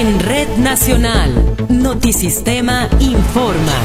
En Red Nacional, Notisistema informa.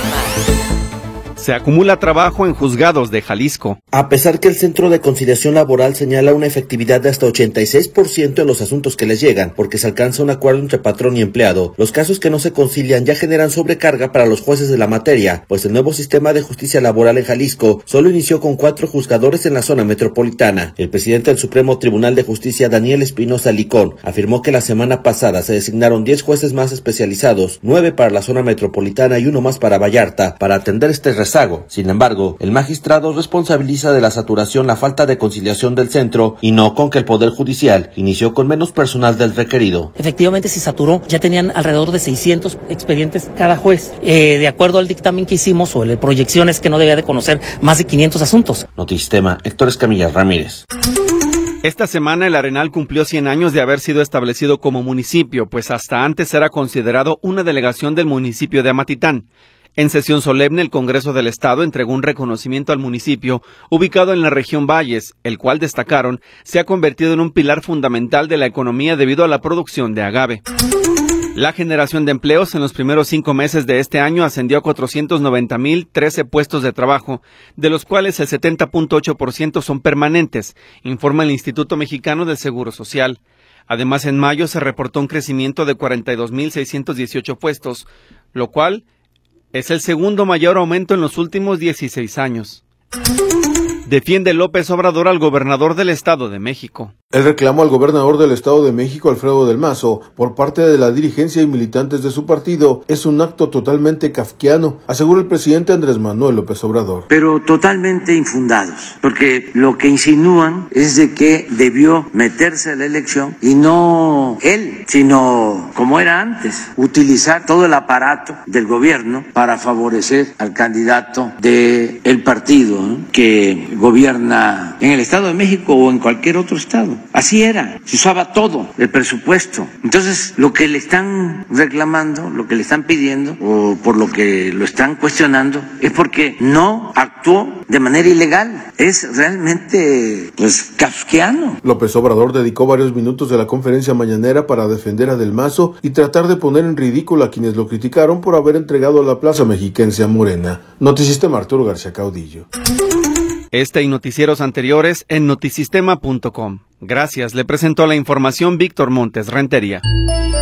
Se acumula trabajo en juzgados de Jalisco. A pesar que el Centro de Conciliación Laboral señala una efectividad de hasta 86% en los asuntos que les llegan, porque se alcanza un acuerdo entre patrón y empleado, los casos que no se concilian ya generan sobrecarga para los jueces de la materia, pues el nuevo sistema de justicia laboral en Jalisco solo inició con 4 juzgadores en la zona metropolitana. El presidente del Supremo Tribunal de Justicia, Daniel Espinosa Licón, afirmó que la semana pasada se designaron 10 jueces más especializados, 9 para la zona metropolitana y 1 más para Vallarta, para atender este rezago. Sin embargo, el magistrado responsabiliza de la saturación la falta de conciliación del centro y no con que el Poder Judicial inició con menos personal del requerido. Efectivamente se saturó, ya tenían alrededor de 600 expedientes cada juez. De acuerdo al dictamen que hicimos o la proyección es que no debía de conocer más de 500 asuntos. Notisistema, Héctor Escamilla Ramírez. Esta semana el Arenal cumplió 100 años de haber sido establecido como municipio, pues hasta antes era considerado una delegación del municipio de Amatitán. En sesión solemne, el Congreso del Estado entregó un reconocimiento al municipio ubicado en la región Valles, el cual, destacaron, se ha convertido en un pilar fundamental de la economía debido a la producción de agave. La generación de empleos en los primeros 5 meses de este año ascendió a 490,013 puestos de trabajo, de los cuales el 70.8% son permanentes, informa el Instituto Mexicano del Seguro Social. Además, en mayo se reportó un crecimiento de 42,618 puestos, lo cual es el segundo mayor aumento en los últimos 16 años. Defiende López Obrador al gobernador del Estado de México. El reclamo al gobernador del Estado de México, Alfredo del Mazo, por parte de la dirigencia y militantes de su partido, es un acto totalmente kafkiano, asegura el presidente Andrés Manuel López Obrador. Pero totalmente infundados, porque lo que insinúan es de que debió meterse a la elección y no él, sino como era antes, utilizar todo el aparato del gobierno para favorecer al candidato del partido, ¿no?, que gobierna en el Estado de México o en cualquier otro estado. Así era, se usaba todo el presupuesto. Entonces, lo que le están reclamando, lo que le están pidiendo o por lo que lo están cuestionando es porque no actuó de manera ilegal. Es realmente, kafkiano. López Obrador dedicó varios minutos de la conferencia mañanera para defender a Del Mazo y tratar de poner en ridículo a quienes lo criticaron por haber entregado la plaza mexiquense a Morena. Notisistema, Arturo García Caudillo. Este y noticieros anteriores en notisistema.com. Gracias, le presentó la información Víctor Montes Rentería.